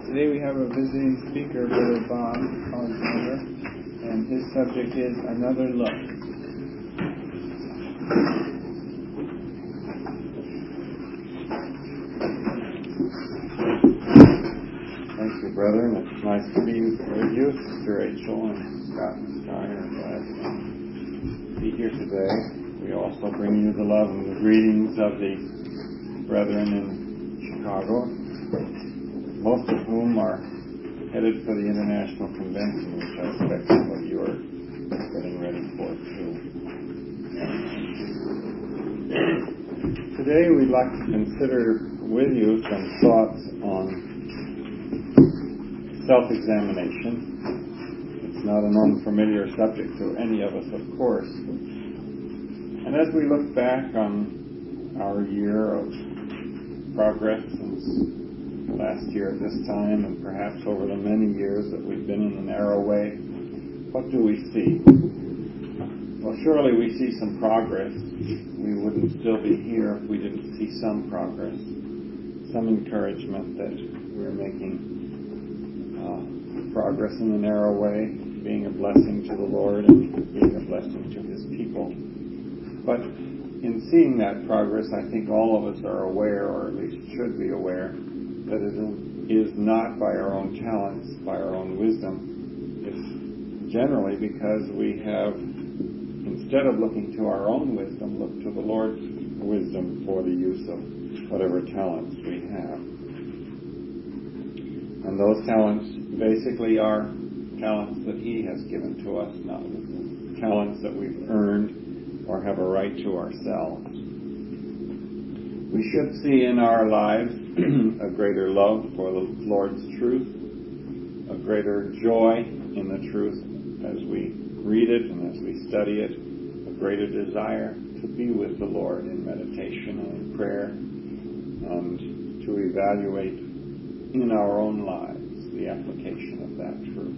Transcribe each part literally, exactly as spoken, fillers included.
Today we have a visiting speaker, Brother Bob Alexander, and his subject is Another Look. Thank you, brethren. It's nice to be with you, Sister Rachel and Scott and Sky are glad to be here today. We also bring you the love and the greetings of the brethren in Chicago, most of whom are headed for the International Convention, which I expect some of you are getting ready for too. Today we'd like to consider with you some thoughts on self-examination. It's not an unfamiliar subject to any of us, of course. And as we look back on our year of progress since last year at this time, and perhaps over the many years that we've been in the narrow way, what do we see? Well, surely we see some progress. We wouldn't still be here if we didn't see some progress, some encouragement that we're making uh, progress in the narrow way, being a blessing to the Lord and being a blessing to His people. But in seeing that progress, I think all of us are aware, or at least should be aware, that it is not by our own talents, by our own wisdom. It's generally because we have, instead of looking to our own wisdom, looked to the Lord's wisdom for the use of whatever talents we have. And those talents basically are talents that He has given to us, not talents that we've earned or have a right to ourselves. We should see in our lives a greater love for the Lord's truth, a greater joy in the truth as we read it and as we study it, a greater desire to be with the Lord in meditation and in prayer, and to evaluate in our own lives the application of that truth.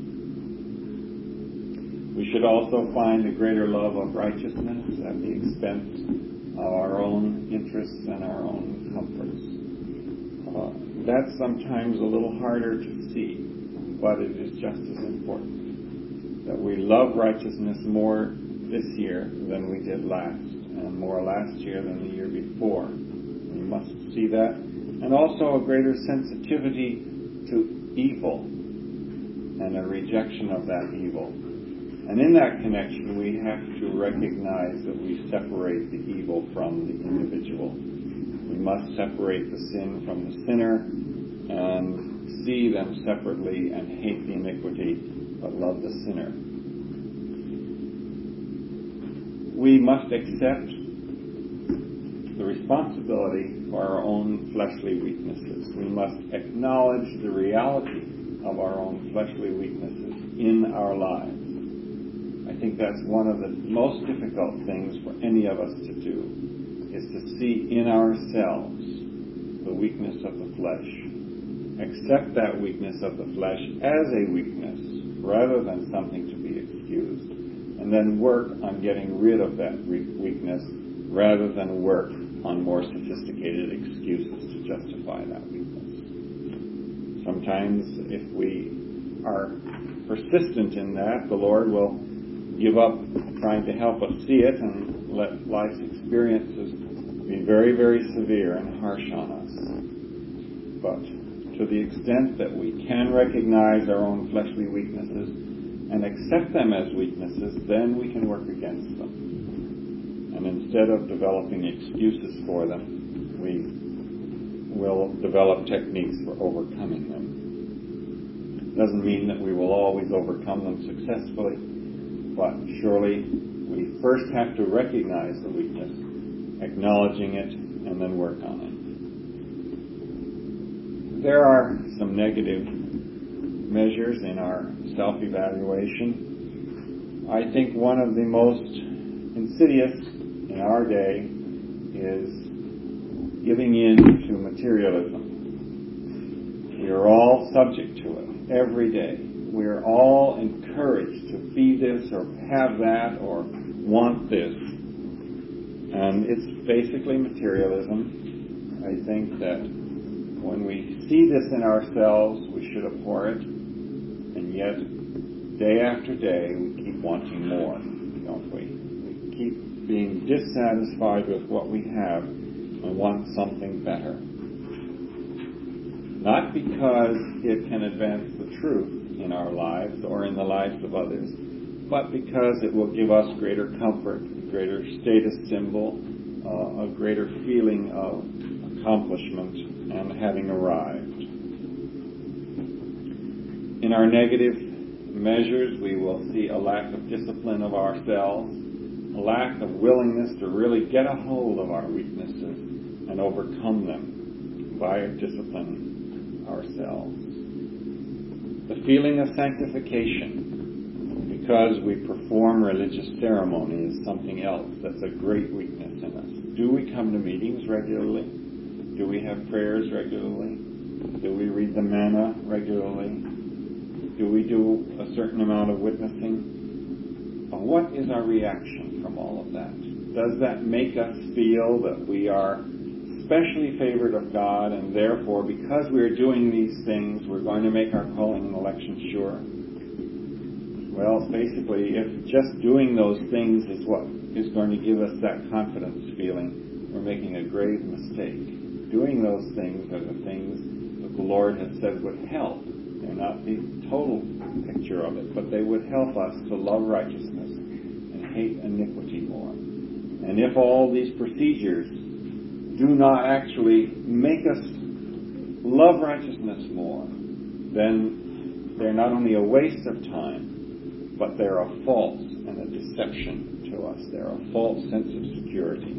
We should also find a greater love of righteousness at the expense of our own interests and our own comforts. Uh, that's sometimes a little harder to see, but it is just as important that we love righteousness more this year than we did last, and more last year than the year before. We must see that. And also a greater sensitivity to evil and a rejection of that evil. And in that connection, we have to recognize that we separate the evil from the individual. We must separate the sin from the sinner and see them separately and hate the iniquity, but love the sinner. We must accept the responsibility for our own fleshly weaknesses. We must acknowledge the reality of our own fleshly weaknesses in our lives. I think that's one of the most difficult things for any of us to do, is to see in ourselves the weakness of the flesh. Accept that weakness of the flesh as a weakness rather than something to be excused. And then work on getting rid of that weakness rather than work on more sophisticated excuses to justify that weakness. Sometimes if we are persistent in that, the Lord will give up trying to help us see it and let life's experiences be very, very severe and harsh on us. But to the extent that we can recognize our own fleshly weaknesses and accept them as weaknesses, then we can work against them. And instead of developing excuses for them, we will develop techniques for overcoming them. Doesn't mean that we will always overcome them successfully, but surely we first have to recognize the weakness, acknowledging it, and then work on it. There are some negative measures in our self-evaluation. I think one of the most insidious in our day is giving in to materialism. We are all subject to it every day. We are all encouraged to be this or have that or want this. And it's basically materialism. I think that when we see this in ourselves, we should abhor it, and yet, day after day, we keep wanting more, don't we? We keep being dissatisfied with what we have and want something better. Not because it can advance the truth in our lives or in the lives of others, but because it will give us greater comfort, a greater status symbol, uh, a greater feeling of accomplishment and having arrived. In our negative measures, we will see a lack of discipline of ourselves, a lack of willingness to really get a hold of our weaknesses and overcome them by disciplining ourselves. The feeling of sanctification, because we perform religious ceremony, is something else that's a great weakness in us. Do we come to meetings regularly? Do we have prayers regularly? Do we read the manna regularly? Do we do a certain amount of witnessing? But what is our reaction from all of that? Does that make us feel that we are specially favored of God, and therefore, because we're doing these things, we're going to make our calling and election sure? Well, basically, if just doing those things is what is going to give us that confidence feeling, we're making a grave mistake. Doing those things are the things that the Lord has said would help. They're not the total picture of it, but they would help us to love righteousness and hate iniquity more. And if all these procedures do not actually make us love righteousness more, then they're not only a waste of time, but they're a false and a deception to us. They're a false sense of security.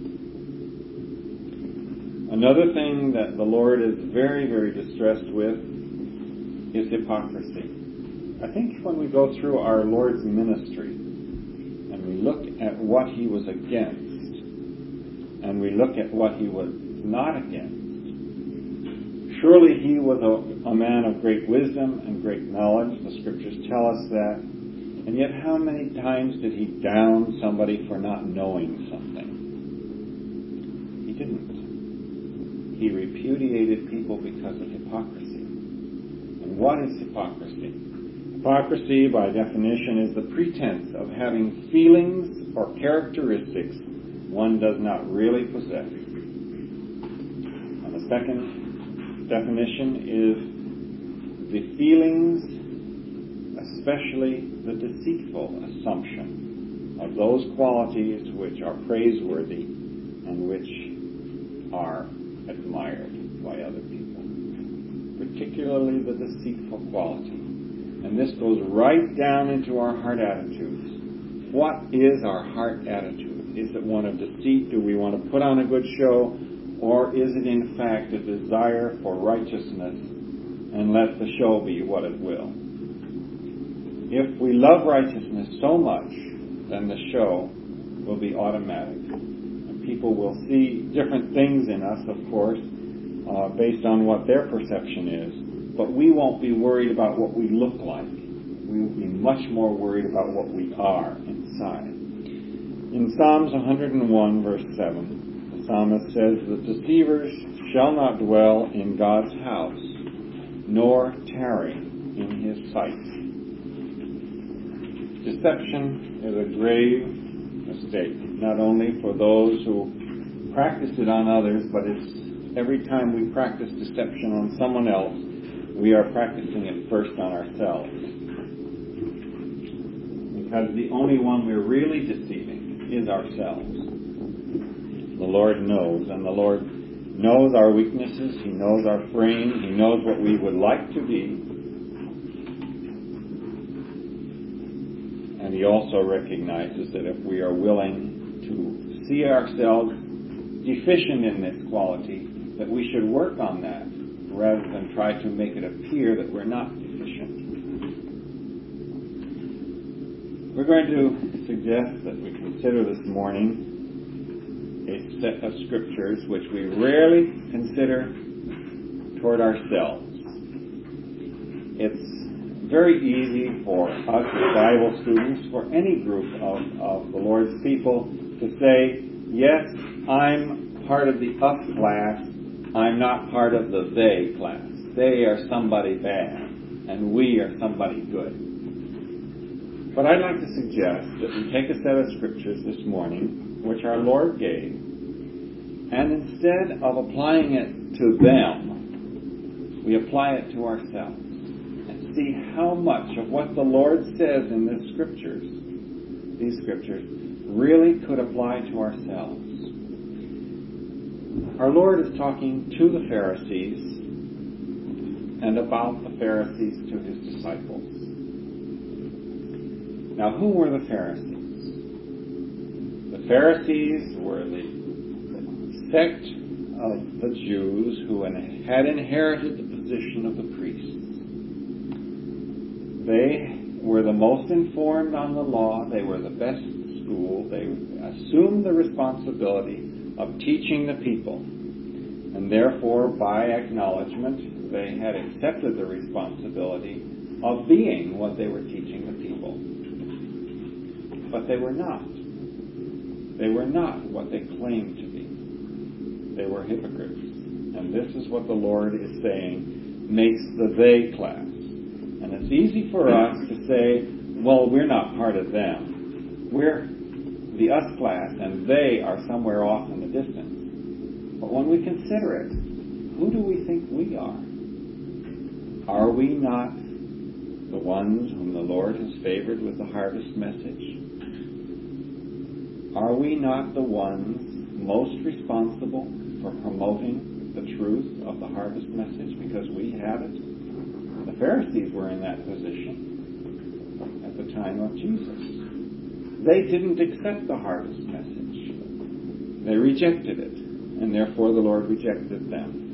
Another thing that the Lord is very, very distressed with is hypocrisy. I think when we go through our Lord's ministry and we look at what he was against and we look at what he was not against, surely he was a, a man of great wisdom and great knowledge. The scriptures tell us that. And yet how many times did he down somebody for not knowing something? He didn't. He repudiated people because of hypocrisy. And what is hypocrisy? Hypocrisy, by definition, is the pretense of having feelings or characteristics one does not really possess. And the second definition is the feelings, especially the deceitful assumption of those qualities which are praiseworthy and which are admired by other people. Particularly the deceitful quality. And this goes right down into our heart attitudes. What is our heart attitude? Is it one of deceit? Do we want to put on a good show? Or is it in fact a desire for righteousness and let the show be what it will? If we love righteousness so much, then the show will be automatic. And people will see different things in us, of course, Uh, based on what their perception is, but we won't be worried about what we look like. We will be much more worried about what we are inside. In Psalms one hundred one, verse seven, the psalmist says, "The deceivers shall not dwell in God's house, nor tarry in his sight." Deception is a grave mistake, not only for those who practice it on others, but it's every time we practice deception on someone else, we are practicing it first on ourselves. Because the only one we're really deceiving is ourselves. The Lord knows, and the Lord knows our weaknesses. He knows our frame. He knows what we would like to be. And He also recognizes that if we are willing to see ourselves deficient in this quality, that we should work on that rather than try to make it appear that we're not deficient. We're going to suggest that we consider this morning a set of scriptures which we rarely consider toward ourselves. It's very easy for us as Bible students, for any group of, of the Lord's people, to say, yes, I'm part of the us class, I'm not part of the they class. they are somebody bad and we are somebody good. But I'd like to suggest that we take a set of scriptures this morning, which our Lord gave, and instead of applying it to them, we apply it to ourselves and see how much of what the Lord says in these scriptures, these scriptures, really could apply to ourselves. Our Lord is talking to the Pharisees and about the Pharisees to his disciples. Now, who were the Pharisees? The Pharisees were the sect of the Jews who had inherited the position of the priests. They were the most informed on the law. They were the best school. They assumed the responsibility of teaching the people. And therefore, by acknowledgement, they had accepted the responsibility of being what they were teaching the people. But they were not. They were not what they claimed to be. They were hypocrites. And this is what the Lord is saying makes the they class. And it's easy for us to say, well, we're not part of them. We're the us class, and they are somewhere off in the distance. But when we consider it, who do we think we are? Are we not the ones whom the Lord has favored with the harvest message? Are we not the ones most responsible for promoting the truth of the harvest message because we have it? The Pharisees were in that position at the time of Jesus. They didn't accept the harvest message. They rejected it, and therefore the Lord rejected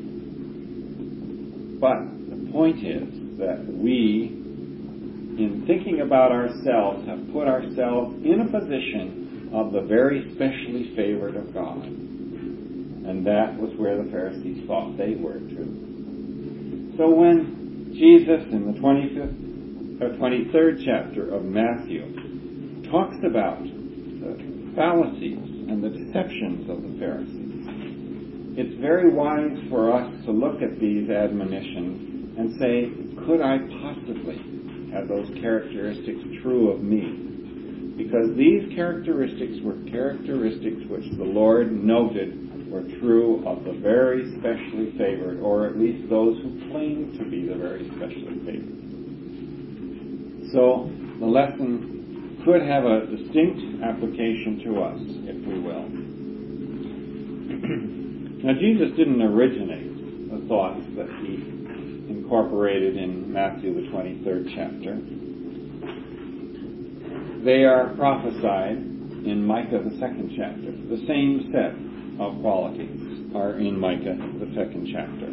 them. But the point is that we, in thinking about ourselves, have put ourselves in a position of the very specially favored of God. And that was where the Pharisees thought they were too. So when Jesus, in the twenty-fifth or twenty-third chapter of Matthew, talks about the fallacies and the deceptions of the Pharisees, it's very wise for us to look at these admonitions and say, could I possibly have those characteristics true of me? Because these characteristics were characteristics which the Lord noted were true of the very specially favored, or at least those who claimed to be the very specially favored. So the lesson could have a distinct application to us, if we will. Now, Jesus didn't originate the thoughts that he incorporated in Matthew, the twenty-third chapter. They are prophesied in Micah, the second chapter. The same set of qualities are in Micah, the second chapter.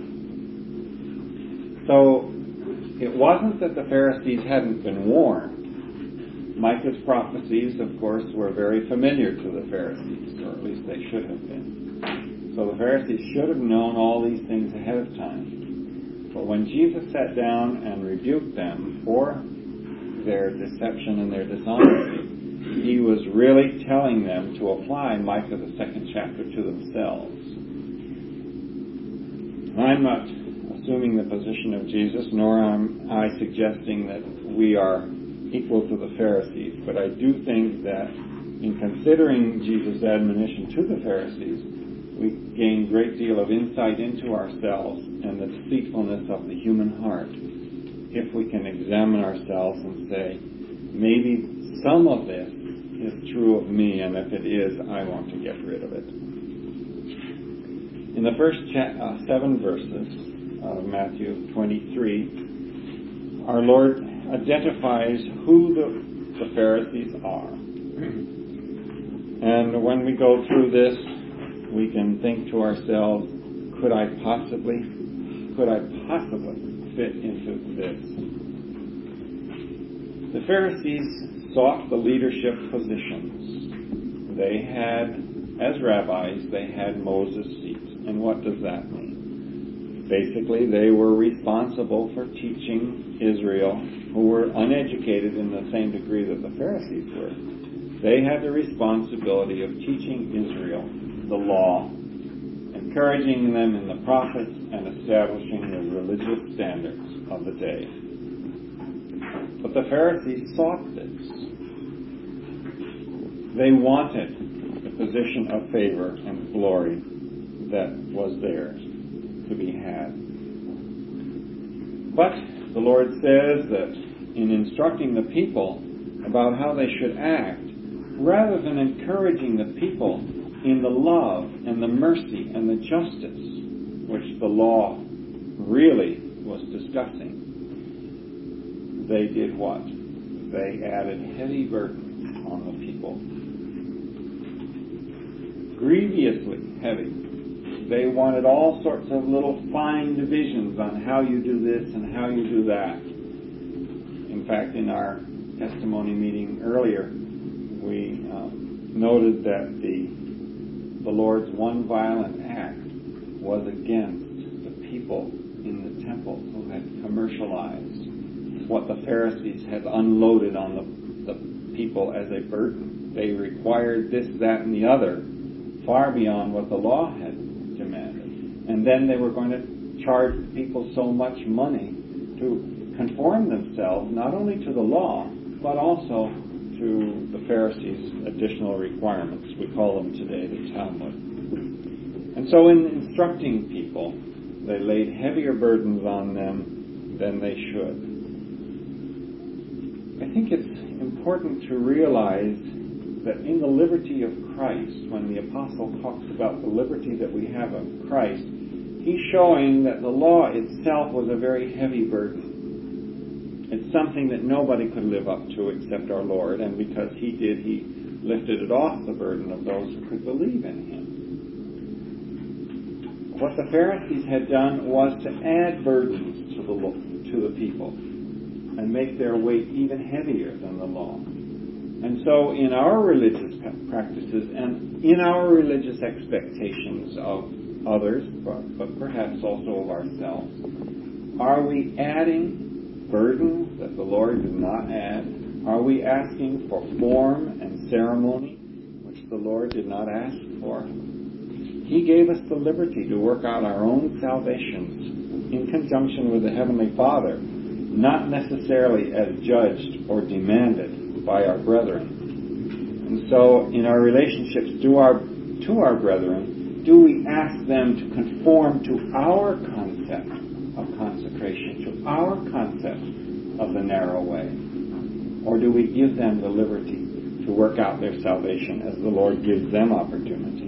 So, it wasn't that the Pharisees hadn't been warned. Micah's prophecies, of course, were very familiar to the Pharisees, or at least they should have been. So the Pharisees should have known all these things ahead of time. But when Jesus sat down and rebuked them for their deception and their dishonesty, he was really telling them to apply Micah, the second chapter, to themselves. I'm not assuming the position of Jesus, nor am I suggesting that we are equal to the Pharisees, but I do think that in considering Jesus' admonition to the Pharisees, we gain a great deal of insight into ourselves and the deceitfulness of the human heart, if we can examine ourselves and say, maybe some of this is true of me, and if it is, I want to get rid of it. In the first cha- uh, seven verses of Matthew twenty-three, our Lord identifies who the, the Pharisees are. And when we go through this, we can think to ourselves, could I possibly, could I possibly fit into this? The Pharisees sought the leadership positions. They had, as rabbis, they had Moses' seat. And what does that mean? Basically, they were responsible for teaching Israel, who were uneducated in the same degree that the Pharisees were. They had the responsibility of teaching Israel the law, encouraging them in the prophets, and establishing the religious standards of the day. But the Pharisees sought this. They wanted the position of favor and glory that was theirs to be had. But the Lord says that in instructing the people about how they should act, rather than encouraging the people in the love and the mercy and the justice which the law really was discussing, they did what? They added heavy burdens on the people. Grievously heavy. They wanted all sorts of little fine divisions on how you do this and how you do that. In fact, in our testimony meeting earlier, we um, noted that the the Lord's one violent act was against the people in the temple who had commercialized what the Pharisees had unloaded on the, the people as a burden. They required this, that, and the other far beyond what the law had demanded. And then they were going to charge people so much money to conform themselves not only to the law, but also to the Pharisees' additional requirements. We call them today the Talmud. And so in instructing people, they laid heavier burdens on them than they should. I think it's important to realize that in the liberty of Christ, when the apostle talks about the liberty that we have of Christ, he's showing that the law itself was a very heavy burden. It's something that nobody could live up to except our Lord, and because he did, he lifted it off the burden of those who could believe in him. What the Pharisees had done was to add burdens to the to the people and make their weight even heavier than the law. And so in our religious practices and in our religious expectations of others, but, but perhaps also of ourselves, are we adding burdens that the Lord did not add? Are we asking for form and ceremony, which the Lord did not ask for? He gave us the liberty to work out our own salvations in conjunction with the Heavenly Father, not necessarily as judged or demanded by our brethren. And so in our relationships to our, to our brethren, do we ask them to conform to our concept of consecration, to our concept of the narrow way? Or do we give them the liberty to work out their salvation as the Lord gives them opportunity?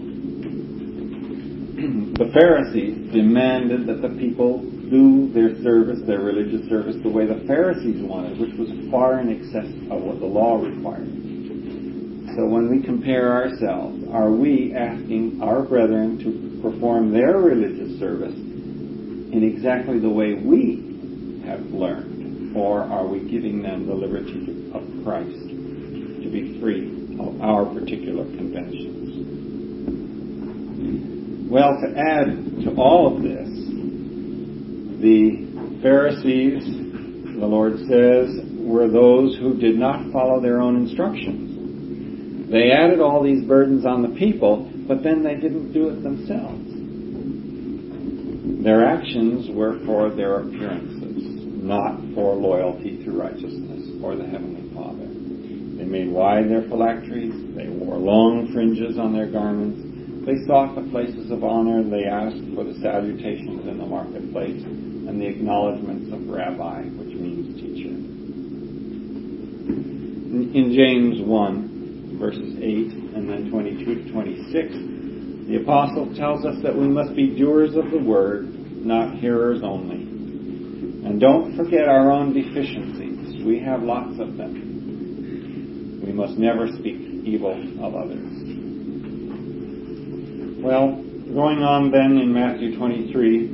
The Pharisees demanded that the people do their service, their religious service, the way the Pharisees wanted, which was far in excess of what the law required. So when we compare ourselves, are we asking our brethren to perform their religious service in exactly the way we have learned? Or are we giving them the liberty of Christ to be free of our particular conventions? Well, to add to all of this, the Pharisees, the Lord says, were those who did not follow their own instructions. They added all these burdens on the people, but then they didn't do it themselves. Their actions were for their appearances, not for loyalty to righteousness or the Heavenly Father. They made wide their phylacteries. They wore long fringes on their garments. They sought the places of honor. They asked for the salutations in the marketplace and the acknowledgments of rabbi, which means teacher. In James one, verses eight and then twenty-two to twenty-six, the apostle tells us that we must be doers of the word, not hearers only. And don't forget our own deficiencies. We have lots of them. We must never speak evil of others. Well, going on then in Matthew twenty-three,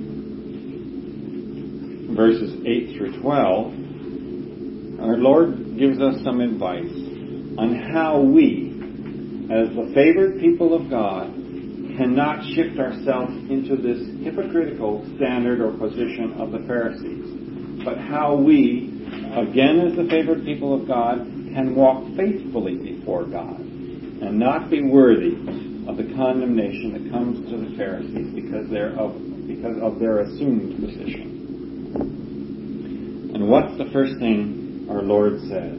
verses eight through twelve, our Lord gives us some advice on how we, as the favored people of God, cannot shift ourselves into this hypocritical standard or position of the Pharisees, but how we, again as the favored people of God, can walk faithfully before God and not be worthy of the condemnation that comes to the Pharisees because they're of because of their assumed position. And what's the first thing our Lord says?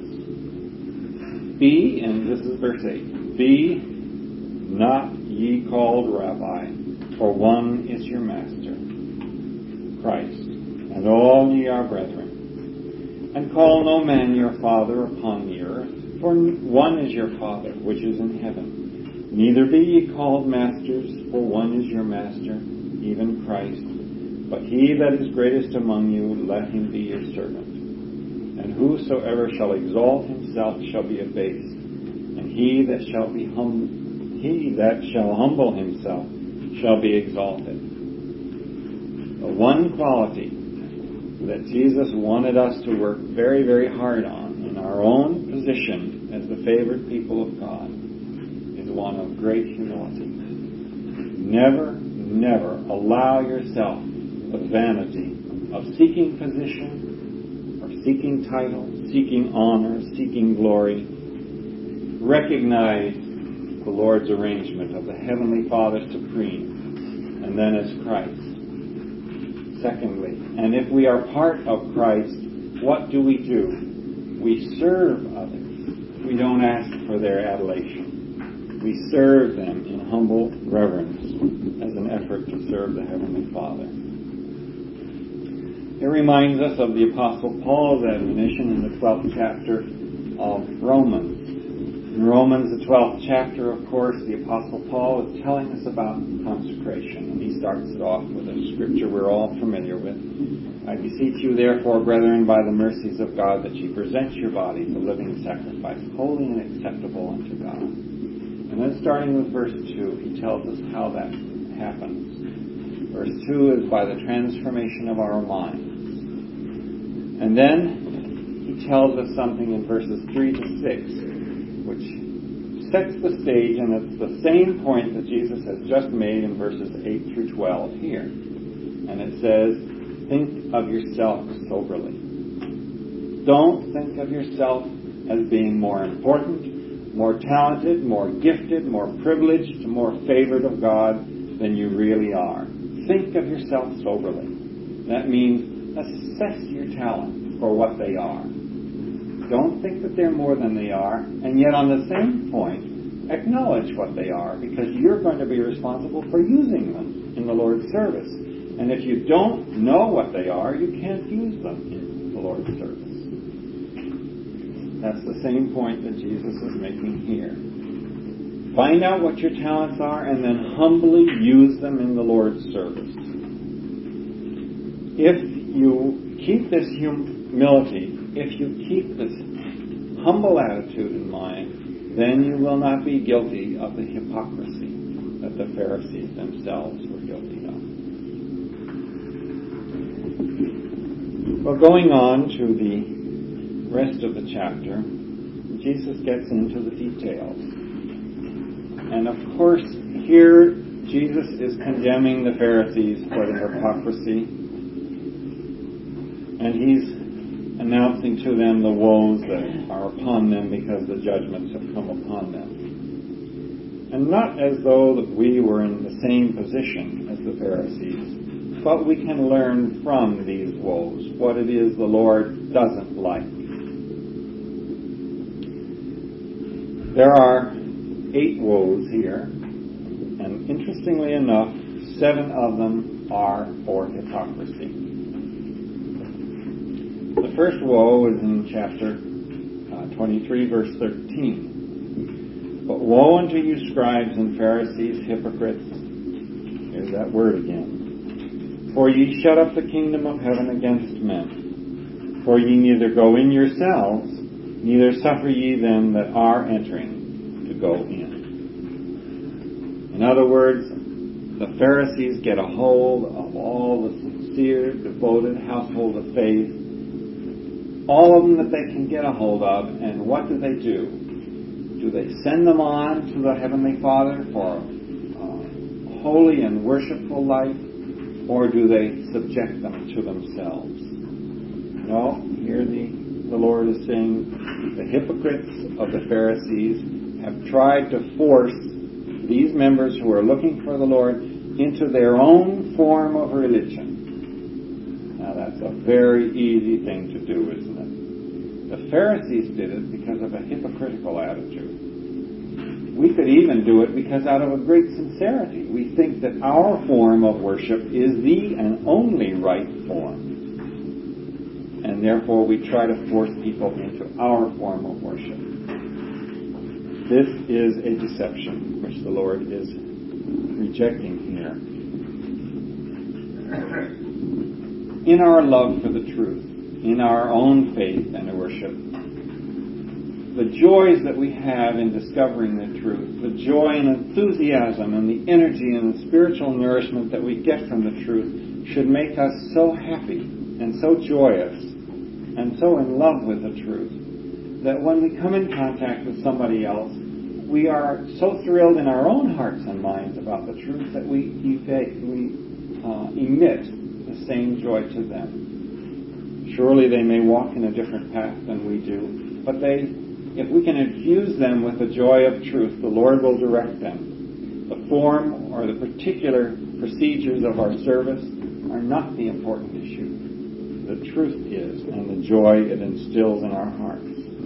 Be, and this is verse eight, be not ye called Rabbi, for one is your master, Christ, and all ye are brethren. And call no man your father upon the earth, for one is your Father, which is in heaven. Neither be ye called masters, for one is your master, even Christ. But he that is greatest among you, let him be your servant. And whosoever shall exalt himself shall be abased, and he that shall be hum- he that shall humble himself shall be exalted. The one quality that Jesus wanted us to work very, very hard on in our own position as the favored people of God is one of great humility. Never, never allow yourself the vanity of seeking position or seeking title, seeking honor, seeking glory. Recognize the Lord's arrangement of the Heavenly Father supreme, and then as Christ. Secondly, and if we are part of Christ, what do we do? We serve others. We don't ask for their adulation. We serve them in humble reverence as an effort to serve the Heavenly Father. It reminds us of the Apostle Paul's admonition in the twelfth chapter of Romans. In Romans, the twelfth chapter, of course, the Apostle Paul is telling us about consecration. And he starts it off with a scripture we're all familiar with. I beseech you, therefore, brethren, by the mercies of God, that ye present your bodies a living sacrifice, holy and acceptable unto God. And then starting with verse two, he tells us how that happens. Verse two is by the transformation of our minds. And then he tells us something in verses three to six, which sets the stage, and it's the same point that Jesus has just made in verses eight through twelve here. And it says, think of yourself soberly. Don't think of yourself as being more important, more talented, more gifted, more privileged, more favored of God than you really are. Think of yourself soberly. That means assess your talents for what they are. Don't think that they're more than they are, and yet on the same point, acknowledge what they are, because you're going to be responsible for using them in the Lord's service. And if you don't know what they are, you can't use them in the Lord's service. That's the same point that Jesus is making here. Find out what your talents are, and then humbly use them in the Lord's service. If you keep this humility, if you keep this humble attitude in mind, then you will not be guilty of the hypocrisy that the Pharisees themselves were guilty of. Well, going on to the rest of the chapter, Jesus gets into the details. And of course, here Jesus is condemning the Pharisees for their hypocrisy. And he's announcing to them the woes that are upon them because the judgments have come upon them. And not as though that we were in the same position as the Pharisees, but we can learn from these woes what it is the Lord doesn't like. There are eight woes here, and interestingly enough, seven of them are for hypocrisy. The first woe is in chapter uh, twenty-three, verse thirteen. But woe unto you, scribes and Pharisees, hypocrites. Here's that word again. For ye shut up the kingdom of heaven against men. For ye neither go in yourselves, neither suffer ye them that are entering to go in. In other words, the Pharisees get a hold of all the sincere, devoted household of faith, all of them that they can get a hold of, and what do they do? Do they send them on to the Heavenly Father for a holy and worshipful life, or do they subject them to themselves? No, here the, the Lord is saying the hypocrites of the Pharisees have tried to force these members who are looking for the Lord into their own form of religion. Now that's a very easy thing to do, isn't it? The Pharisees did it because of a hypocritical attitude. We could even do it because out of a great sincerity. We think that our form of worship is the and only right form. And therefore we try to force people into our form of worship. This is a deception which the Lord is rejecting here. In our love for the truth, in our own faith and worship, the joys that we have in discovering the truth, the joy and enthusiasm and the energy and the spiritual nourishment that we get from the truth should make us so happy and so joyous and so in love with the truth that when we come in contact with somebody else, we are so thrilled in our own hearts and minds about the truth that we, we uh, emit the same joy to them. Surely they may walk in a different path than we do, but they, if we can infuse them with the joy of truth, the Lord will direct them. The form or the particular procedures of our service are not the important issue. The truth is, and the joy it instills in our hearts.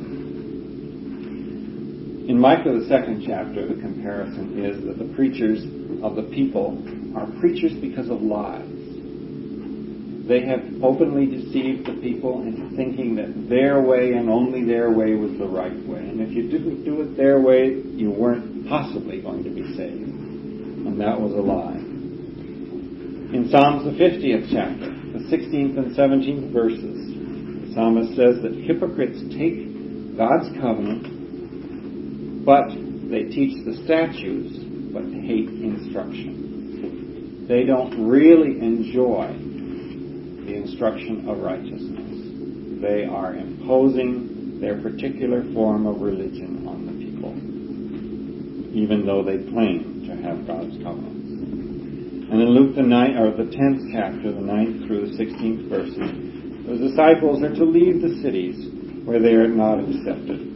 In Micah, the second chapter, the comparison is that the preachers of the people are preachers because of lies. They have openly deceived the people into thinking that their way and only their way was the right way. And if you didn't do it their way, you weren't possibly going to be saved. And that was a lie. In Psalms, the fiftieth chapter, the sixteenth and seventeenth verses, the psalmist says that hypocrites take God's covenant, but they teach the statutes, but hate instruction. They don't really enjoy the instruction of righteousness. They are imposing their particular form of religion on the people, even though they claim to have God's covenants. And in Luke the ninth, or the tenth chapter, the ninth through the sixteenth verses, the disciples are to leave the cities where they are not accepted.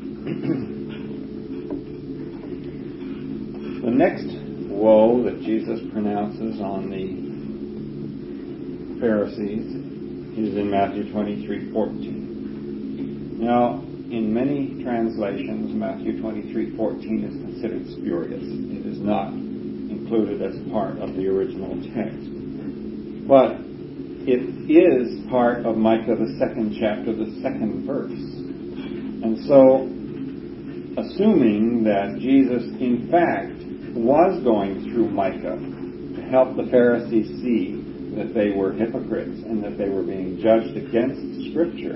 The next woe that Jesus pronounces on the Pharisees is in Matthew twenty-three fourteen. Now, in many translations, Matthew twenty-three fourteen is considered spurious. It is not included as part of the original text. But it is part of Micah, the second chapter, the second verse. And so, assuming that Jesus, in fact, was going through Micah to help the Pharisees see that they were hypocrites and that they were being judged against Scripture,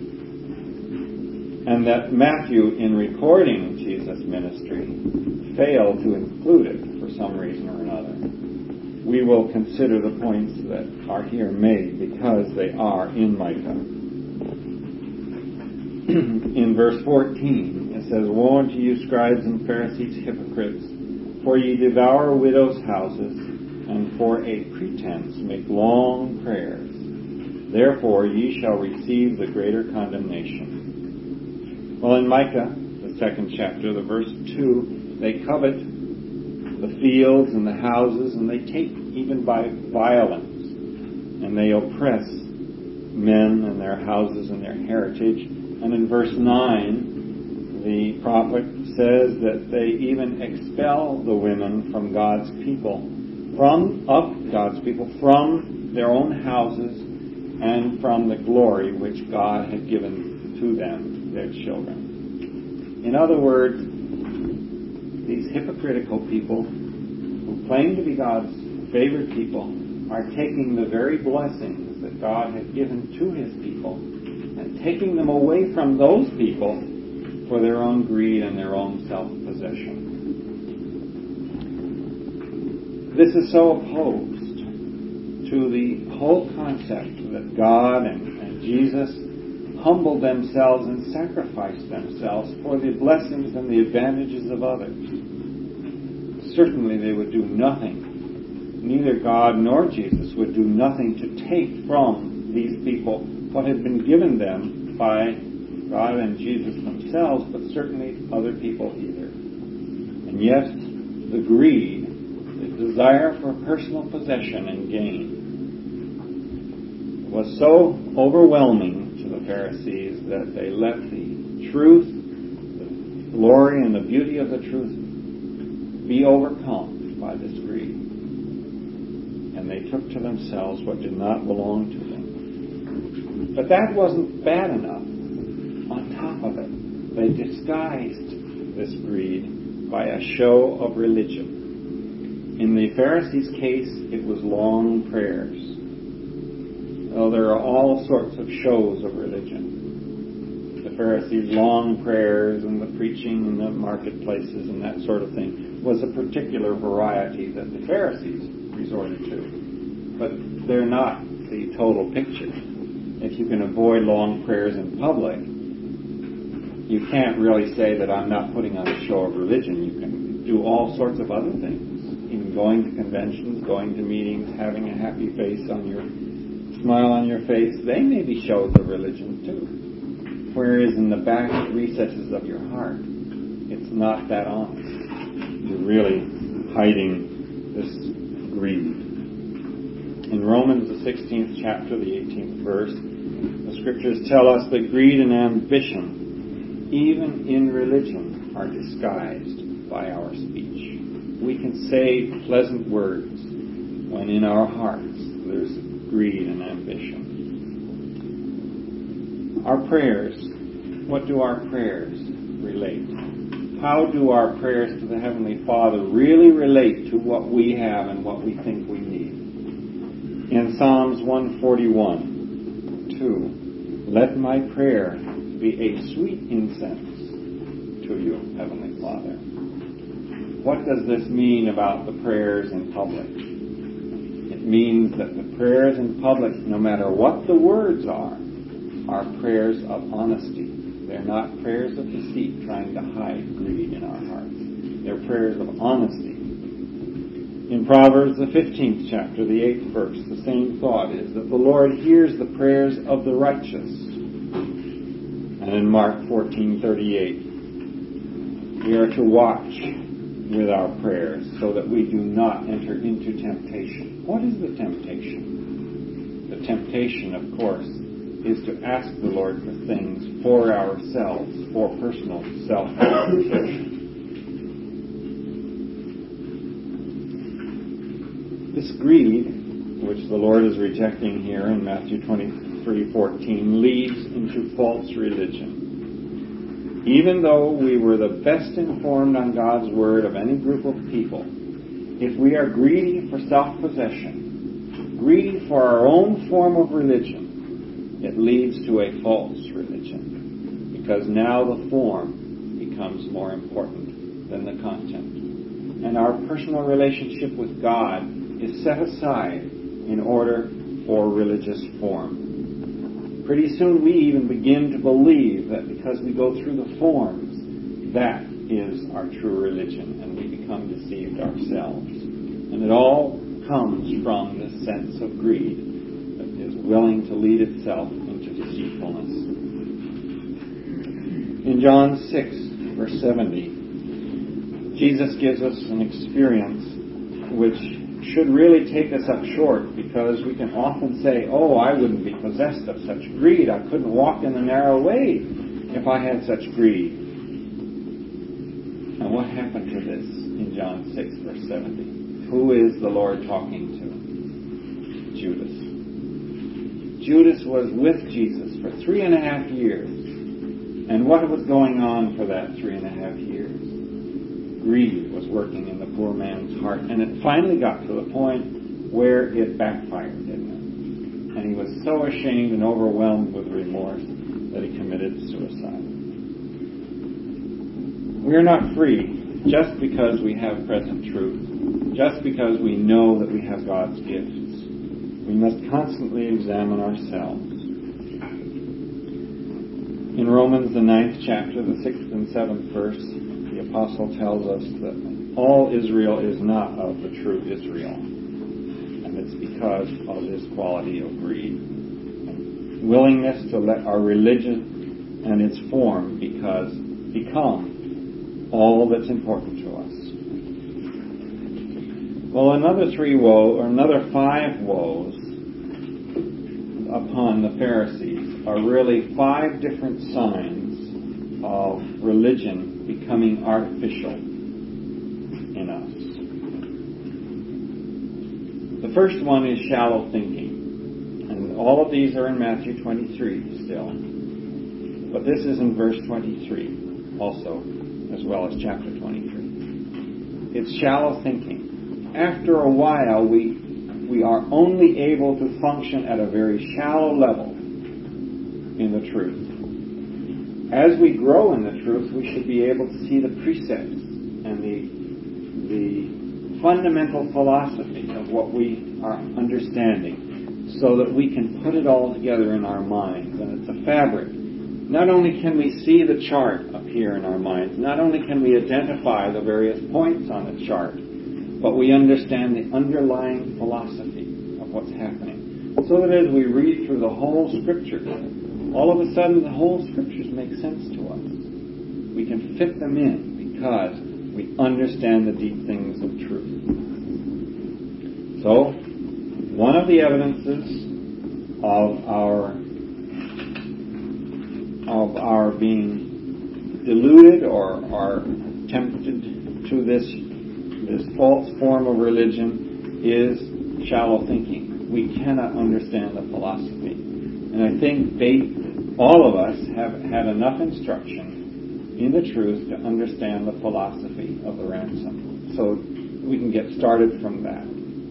and that Matthew, in recording Jesus' ministry, failed to include it for some reason or another, we will consider the points that are here made because they are in Micah. In verse fourteen, it says, "Woe unto you, scribes and Pharisees, hypocrites! For ye devour widows' houses, and for a pretense make long prayers. Therefore ye shall receive the greater condemnation." Well, in Micah, the second chapter, the verse two, they covet the fields and the houses, and they take even by violence, and they oppress men and their houses and their heritage. And in verse nine, the prophet says that they even expel the women from God's people, from of God's people, from their own houses and from the glory which God had given to them, their children. In other words, these hypocritical people who claim to be God's favored people are taking the very blessings that God had given to His people and taking them away from those people for their own greed and their own self-possession. This is so opposed to the whole concept that God and, and Jesus humbled themselves and sacrificed themselves for the blessings and the advantages of others. Certainly they would do nothing, neither God nor Jesus would do nothing to take from these people what had been given them by God and Jesus themselves, but certainly other people either. And yet, the greed, the desire for personal possession and gain was so overwhelming to the Pharisees that they let the truth, the glory and the beauty of the truth be overcome by this greed. And they took to themselves what did not belong to them. But that wasn't bad enough. On top of it, they disguised this greed by a show of religion. In the Pharisees' case, it was long prayers. Well, there are all sorts of shows of religion. The Pharisees' long prayers and the preaching in the marketplaces and that sort of thing was a particular variety that the Pharisees resorted to. But they're not the total picture. If you can avoid long prayers in public, you can't really say that I'm not putting on a show of religion. You can do all sorts of other things. Even going to conventions, going to meetings, having a happy face on your smile on your face, they may be shows of religion too. Whereas in the back recesses of your heart, it's not that honest. You're really hiding this greed. In Romans, the sixteenth chapter, the eighteenth verse, the scriptures tell us that greed and ambition, even in religion, are disguised by our speech. We can say pleasant words when in our hearts there's greed and ambition. Our prayers, what do our prayers relate? How do our prayers to the Heavenly Father really relate to what we have and what we think we need? In Psalms one forty-one, two, let my prayer be a sweet incense to you, Heavenly Father. What does this mean about the prayers in public? It means that the prayers in public, no matter what the words are, are prayers of honesty. They're not prayers of deceit trying to hide greed in our hearts. They're prayers of honesty. In Proverbs, the fifteenth chapter, the eighth verse, the same thought is that the Lord hears the prayers of the righteous. And in Mark fourteen thirty-eight, we are to watch with our prayers so that we do not enter into temptation. What is the temptation? The temptation, of course, is to ask the Lord for things for ourselves, for personal self-gratification. This greed, which the Lord is rejecting here in Matthew twenty-three fourteen, leads into false religion. Even though we were the best informed on God's Word of any group of people, if we are greedy for self-possession, greedy for our own form of religion, it leads to a false religion, because now the form becomes more important than the content. And our personal relationship with God is set aside in order for religious form. Pretty soon we even begin to believe that because we go through the forms, that is our true religion, and we become deceived ourselves. And it all comes from this sense of greed that is willing to lead itself into deceitfulness. In John six, verse seventy, Jesus gives us an experience which should really take us up short, because we can often say, oh, I wouldn't be possessed of such greed. I couldn't walk in the narrow way if I had such greed. And what happened to this in John six, verse seventy? Who is the Lord talking to? Judas. Judas was with Jesus for three and a half years. And what was going on for that three and a half years? Greed was working in the poor man's heart, and it finally got to the point where it backfired, didn't it? And he was so ashamed and overwhelmed with remorse that he committed suicide. We are not free just because we have present truth, just because we know that we have God's gifts. We must constantly examine ourselves. In Romans, the ninth chapter, the sixth and seventh verse, the apostle tells us that all Israel is not of the true Israel. And it's because of this quality of greed. And willingness to let our religion and its form because become all that's important to us. Well, another three woe, or another five woes upon the Pharisees are really five different signs of religion becoming artificial in us. The first one is shallow thinking. And all of these are in Matthew twenty-three still. But this is in verse twenty-three also, as well as chapter twenty-three. It's shallow thinking. After a while, we we are only able to function at a very shallow level in the truth. As we grow in the truth, we should be able to see the precepts and the the fundamental philosophy of what we are understanding, so that we can put it all together in our minds. And it's a fabric. Not only can we see the chart appear in our minds, not only can we identify the various points on the chart, but we understand the underlying philosophy of what's happening. So that as we read through the whole Scripture, all of a sudden the whole Scriptures make sense to us. We can fit them in because we understand the deep things of truth. So, one of the evidences of our of our being deluded or are tempted to this this false form of religion is shallow thinking. We cannot understand the philosophy. And I think they, all of us have had enough instruction in the truth to understand the philosophy of the ransom. So we can get started from that.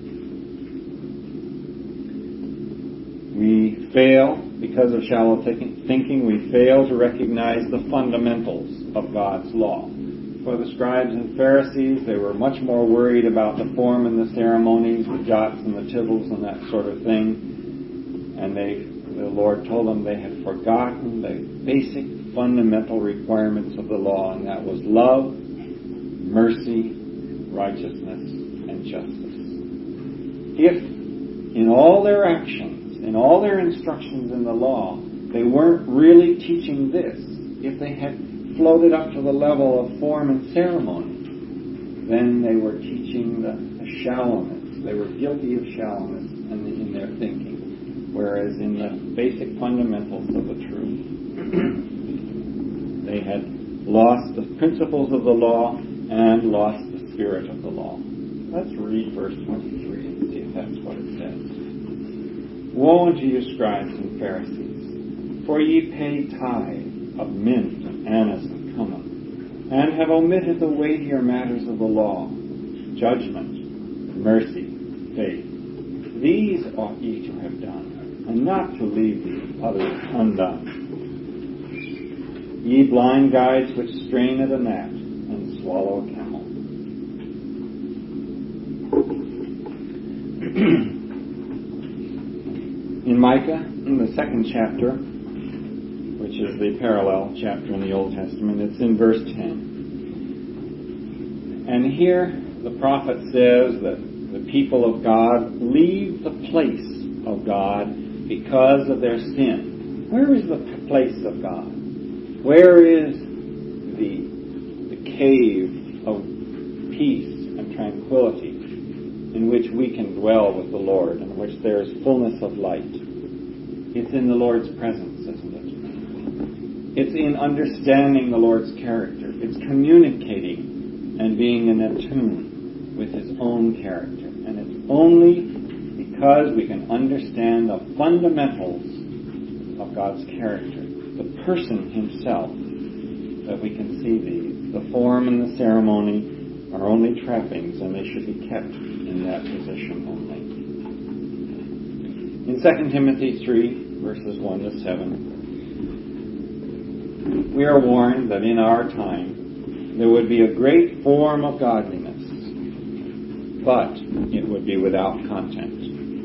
We fail, because of shallow thinking, we fail to recognize the fundamentals of God's law. For the scribes and Pharisees, they were much more worried about the form and the ceremonies, the jots and the tittles and that sort of thing. And they, the Lord told them they had forgotten the basic fundamental requirements of the law, and that was love, mercy, righteousness, and justice. If in all their actions, in all their instructions in the law, they weren't really teaching this, if they had floated up to the level of form and ceremony, then they were teaching the, the shallowness. They were guilty of shallowness in, the, in their thinking, whereas in the basic fundamentals of the truth, they had lost the principles of the law and lost the spirit of the law. Let's read verse twenty-three and see if that's what it says. Woe unto you, scribes and Pharisees, for ye pay tithe of mint and anise and cumin, and have omitted the weightier matters of the law, judgment, mercy, faith. These ought ye to have done, and not to leave the others undone. Ye blind guides which strain at a gnat and swallow a camel. In Micah, in the second chapter, which is the parallel chapter in the Old Testament, it's in verse ten. And here the prophet says that the people of God leave the place of God because of their sin. Where is the place of God? Where is the, the cave of peace and tranquility in which we can dwell with the Lord, in which there is fullness of light? It's in the Lord's presence, isn't it? It's in understanding the Lord's character. It's communicating and being in attune with His own character. And it's only because we can understand the fundamentals of God's character, the person Himself, that we can see these. The form and the ceremony are only trappings, and they should be kept in that position only. In Second Timothy three, verses one to seven, we are warned that in our time there would be a great form of godliness, but it would be without content.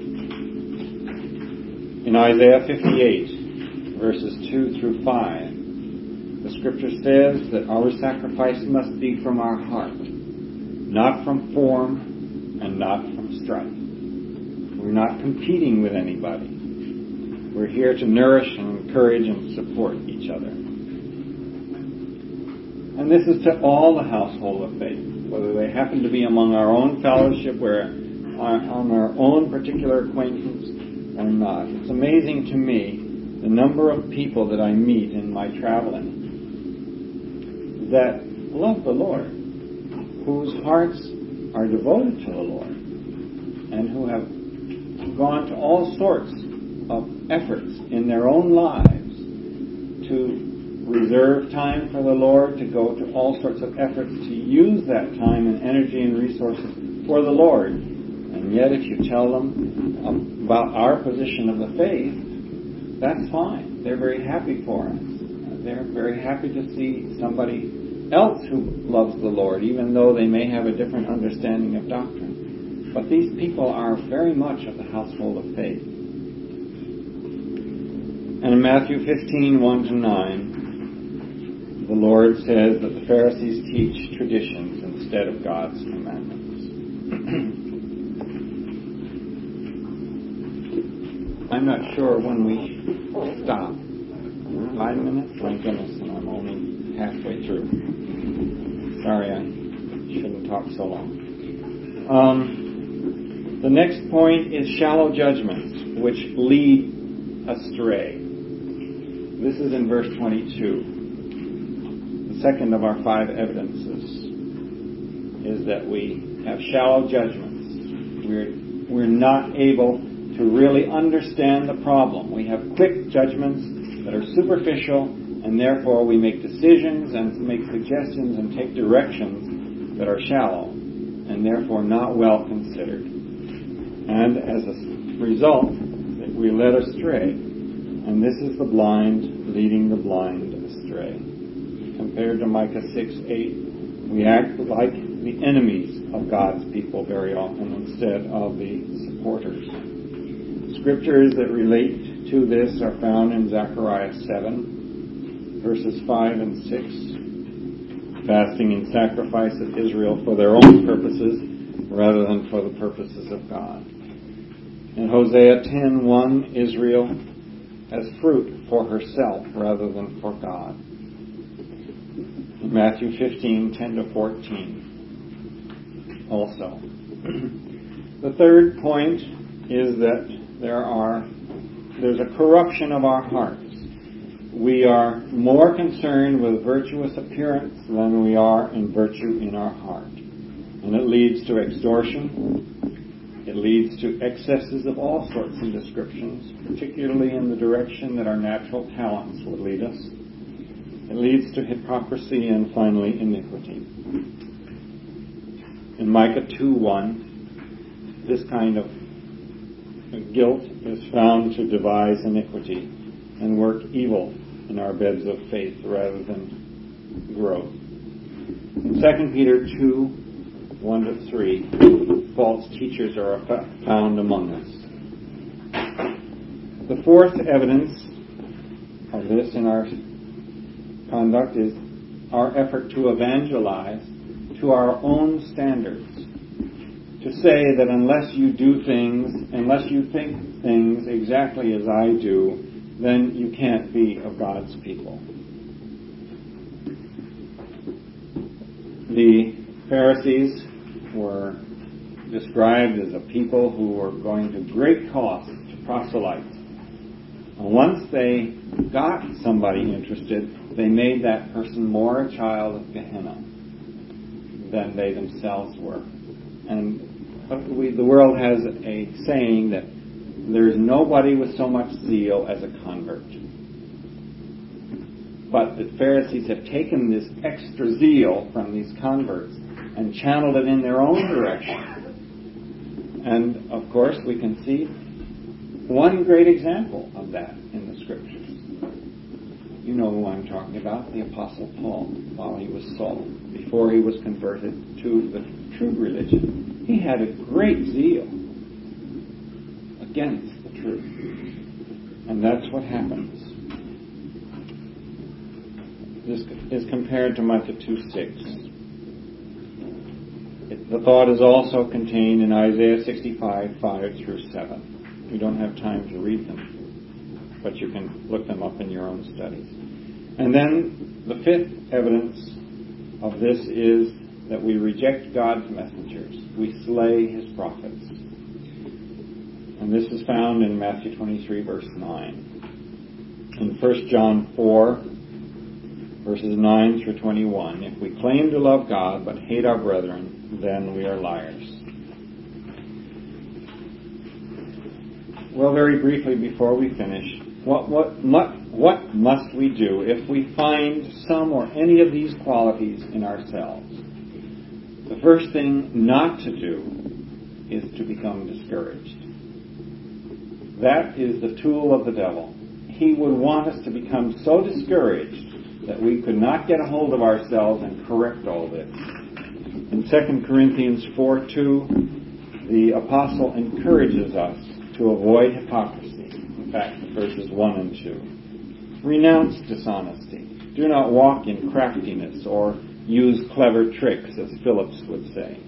In Isaiah fifty-eight, verses two through five, the Scripture says that our sacrifice must be from our heart, not from form and not from strife. We're not competing with anybody. We're here to nourish and encourage and support each other. And this is to all the household of faith. whether they happen to be among our own fellowship, where on our own particular acquaintance or not. It's amazing to me the number of people that I meet in my traveling that love the Lord, whose hearts are devoted to the Lord, and who have gone to all sorts of efforts in their own lives to reserve time for the Lord, to go to all sorts of efforts to use that time and energy and resources for the Lord. And yet if you tell them about our position of the faith, that's fine. They're very happy for us. They're very happy to see somebody else who loves the Lord, even though they may have a different understanding of doctrine. But these people are very much of the household of faith. And in Matthew fifteen, one to nine, the Lord says that the Pharisees teach traditions instead of God's commandments. I'm not sure when we stop. Five minutes? My goodness, and I'm only halfway through. Sorry, I shouldn't talk so long. Um, the next point is shallow judgments, which lead astray. This is in verse twenty-two. The second of our five evidences is that we have shallow judgments. We're, we're not able to really understand the problem. We have quick judgments that are superficial, and therefore we make decisions and make suggestions and take directions that are shallow and therefore not well considered. And as a result, we're led astray. And this is the blind leading the blind astray. Compared to Micah six eight, we act like the enemies of God's people very often instead of the supporters. Scriptures that relate to this are found in Zechariah seven, verses five and six. Fasting and sacrifice of Israel for their own purposes rather than for the purposes of God. In Hosea ten one, Israel as fruit for herself rather than for God. In Matthew fifteen ten to fourteen also. The third point is that there are there's a corruption of our hearts. We are more concerned with virtuous appearance than we are in virtue in our heart. And it leads to extortion. It leads to excesses of all sorts and descriptions, particularly in the direction that our natural talents would lead us. It leads to hypocrisy and finally iniquity. In Micah two one, this kind of guilt is found to devise iniquity and work evil in our beds of faith rather than growth. In Second Peter two one to three, false teachers are found among us. The fourth evidence of this in our conduct is our effort to evangelize to our own standards. To say that unless you do things, unless you think things exactly as I do, then you can't be of God's people. The Pharisees were described as a people who were going to great cost to proselyte. Once they got somebody interested, they made that person more a child of Gehenna than they themselves were. And we, the world has a saying that there is nobody with so much zeal as a convert. But the Pharisees have taken this extra zeal from these converts and channeled it in their own direction. And, of course, we can see one great example of that in the Scriptures. You know who I'm talking about, the Apostle Paul, while he was Saul, before he was converted to the true religion. He had a great zeal against the truth. And that's what happens. This is compared to Micah two six. The thought is also contained in Isaiah sixty-five five through seven. We don't have time to read them, but you can look them up in your own studies. And then the fifth evidence of this is that we reject God's messengers. We slay his prophets. And this is found in Matthew twenty-three, verse nine. In First John four, verses nine through twenty-one, if we claim to love God but hate our brethren, then we are liars. Well, very briefly before we finish, what, what, what, what must we do if we find some or any of these qualities in ourselves? The first thing not to do is to become discouraged. That is the tool of the devil. He would want us to become so discouraged that we could not get a hold of ourselves and correct all this. In Second Corinthians four two, the apostle encourages us to avoid hypocrisy. In fact, verses one and two. Renounce dishonesty. Do not walk in craftiness or use clever tricks, as Phillips would say.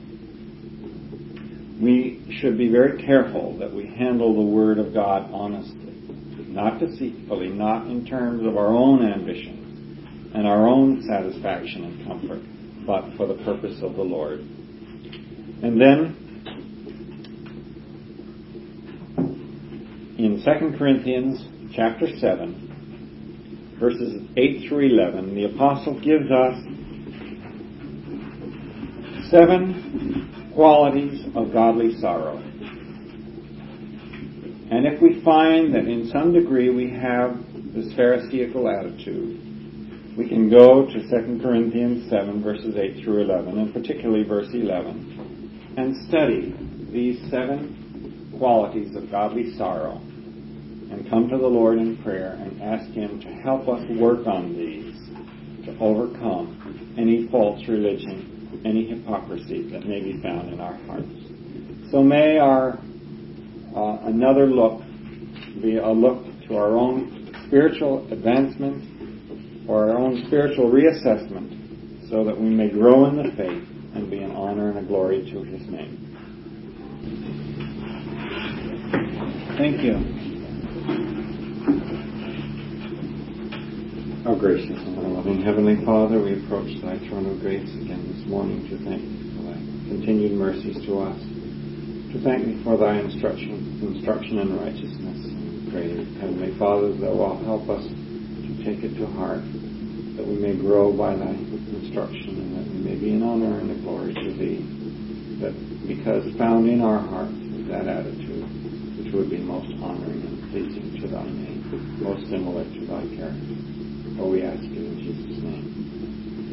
We should be very careful that we handle the Word of God honestly, not deceitfully, not in terms of our own ambitions and our own satisfaction and comfort, but for the purpose of the Lord. And then, in Second Corinthians chapter seven, verses eight through eleven, the apostle gives us seven qualities of godly sorrow. And if we find that in some degree we have this Pharisaical attitude, we can go to Second Corinthians seven, verses eight through eleven, and particularly verse eleven, and study these seven qualities of godly sorrow, and come to the Lord in prayer and ask Him to help us work on these, to overcome any false religion, any hypocrisy that may be found in our hearts. So may our uh, another look be a look to our own spiritual advancement or our own spiritual reassessment, so that we may grow in the faith and be an honor and a glory to His name. Thank you. Our gracious and our loving Heavenly Father, we approach Thy throne of grace again this morning to thank Thee for Thy continued mercies to us, to thank Thee for Thy instruction, instruction in righteousness. And pray, Heavenly Father, that Thou wilt help us to take it to heart, that we may grow by Thy instruction, and that we may be an honor and a glory to Thee, that because found in our hearts is that attitude which would be most honoring and pleasing to Thy name, most similar to Thy character. For we ask it in Jesus' name.